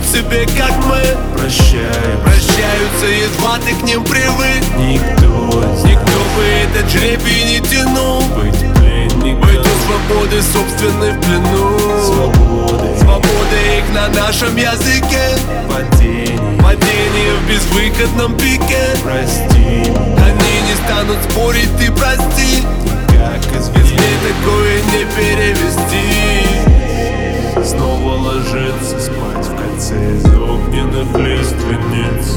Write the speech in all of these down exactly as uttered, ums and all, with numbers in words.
ведут себя как мы. Прощай, Прощаются, едва ты к ним привык. никто, Никто бы этот жребий не тянул. быть пленником, Быть у свободы собственной в плену. свободы, Свобода их на нашем языке. падений, Падение в безвыходном пике. прости, Они не станут спорить, ты прости. как Если извини. такое не перевести. Снова ложиться спать в кольце из огненных лиственниц.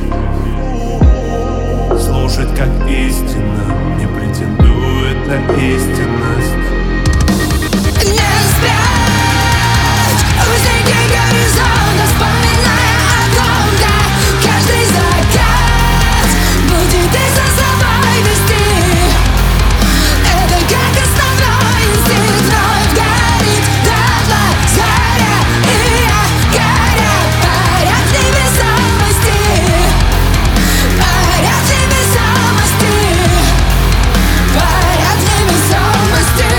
Слушать как истина не претендует на истинность. Не спать, узенький горизонт, вспоминая о том, как каждый закат будет и за собой вести. Это как основной инстинкт, вновь горит дотла заря, и я горя, паря в невесомости, паря в невесомости, паря в невесомости.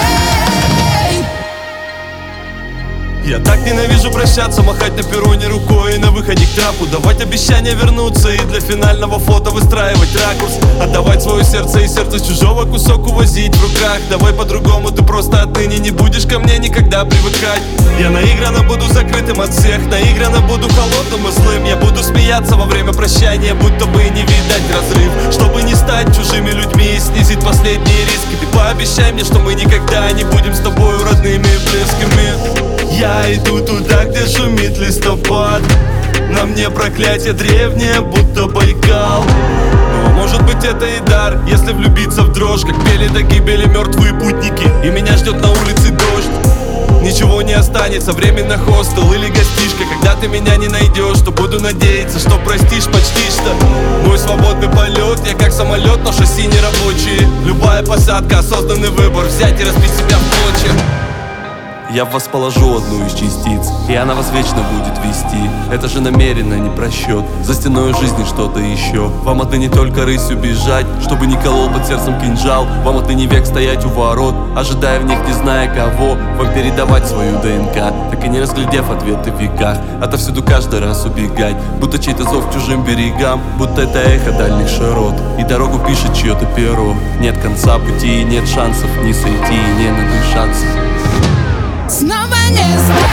Я так ненавижу прощаться, махать на перроне рукой и на выходе к трапу, давать обещания вернуться и для финального фото выстраивать ракурс, отдавать свое сердце и сердце чужого кусок увозить в руках. Давай по-другому, ты просто отныне не будешь ко мне никогда привыкать. Я наигранно буду закрытым от всех, наигранно буду холодным и злым. Я буду смеяться во время прощания, будто бы не видать разрыв, чтобы не стать чужими людьми и снизить последние риски. Ты пообещай мне, что мы никогда не будем с тобой родными и близкими. Я иду туда, где шумит листопад. На мне проклятие древнее, будто Байкал. Но может быть это и дар, если влюбиться в дрожь, как пели до гибели мертвые путники, и меня ждет на улице дождь. Ничего не останется, временно хостел или гостишка. Когда ты меня не найдешь, то буду надеяться, что простишь почти что. Мой свободный полет, я как самолет, но шасси не рабочие. Любая посадка, осознанный выбор, взять и разбить себя в клочья. Я в вас положу одну из частиц, и она вас вечно будет вести. Это же намеренно, не просчет. За стеной жизни что-то еще. Вам отныне только рысью бежать, чтобы не колол под сердцем кинжал. Вам отныне век стоять у ворот, ожидая в них, не зная кого. Вам передавать свою ДНК, так и не разглядев ответы в веках. Отовсюду каждый раз убегать, будто чей-то зов к чужим берегам, будто это эхо дальних широт. И дорогу пишет чье-то перо. Нет конца пути и нет шансов не сойти и не надышаться. Снова не спать,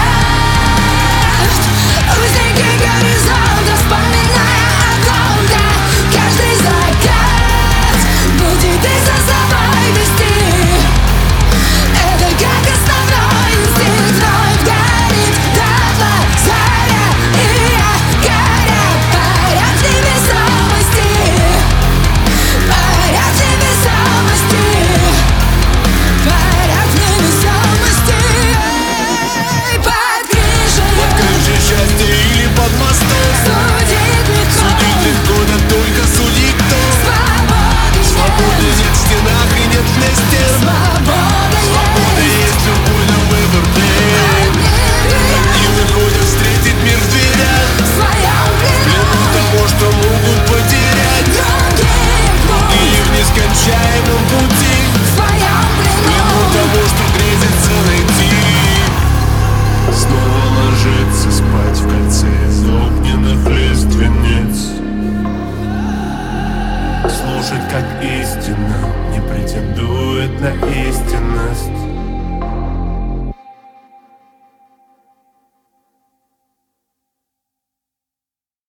узенький горизонт, вспоминая о том, как каждый закат будет и за собой вести. Это как основной инстинкт, вновь горит дотла заря, и я горя, паря в невесомости, паря в невесомости, паря в невесомости. Счастье или под мостом. Судить легко, Судить легко, да только судить кто. свободы Свободы нет, нет в стенах и нет вместе. свобода Свобода есть, есть любой на выбор день. Они выходят встретить мир в дверях. в своем Плену плену того, что могут потерять. другие путь, Или в нескончаемом пути. в своем Плену плену. того, что грезится найти. Снова ложиться спать в кольце из огненных лиственниц. Слушать как истина не претендует на истинность.